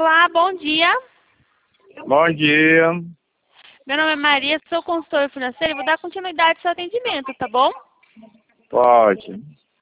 Olá, bom dia. Bom dia. Meu nome é Maria, sou consultora financeira e vou dar continuidade ao seu atendimento, tá bom? Pode.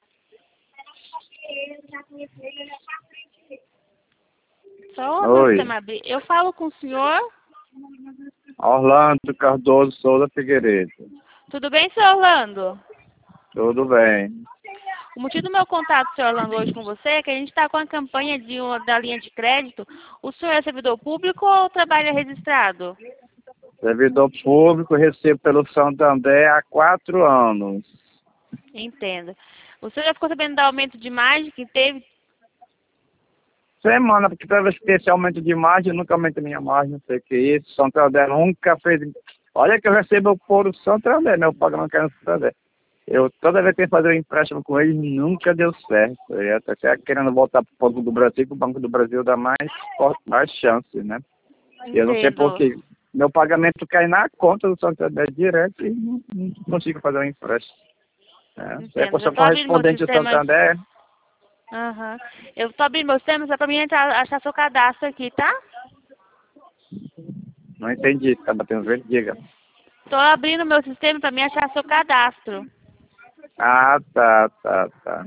Só meu Oi. sistema abrir. Eu falo com o senhor. Orlando Cardoso Souza Figueiredo. Tudo bem, senhor Orlando? Tudo bem. O motivo do meu contato, senhor Orlando, hoje com você é que a gente está com a campanha da linha de crédito. O senhor é servidor público ou trabalha registrado? Servidor público, recebo pelo Santander há 4 anos. Entendo. O senhor já ficou sabendo do aumento de margem que teve? Semana, porque toda vez que tem esse aumento de margem, nunca aumenta minha margem, não sei o que é isso. Santander nunca fez. Olha que eu recebo por o Santander, meu pagamento que é no Santander. Toda vez que eu fazer um empréstimo com eles, nunca deu certo. Eu estou até querendo voltar para o Banco do Brasil, que o Banco do Brasil dá mais chance, né? Eu não sei Entendo. porquê. Meu pagamento cai na conta do Santander direto e não consigo fazer um empréstimo. Se a Entendo. Eu pessoa estou abrindo meu correspondente ao sistema. Santander, Aham. Eu estou abrindo meu sistema só para mim achar seu cadastro aqui, tá? não entendi. Tá batendo verde, diga. Estou abrindo meu sistema para mim achar seu cadastro. Ah, tá.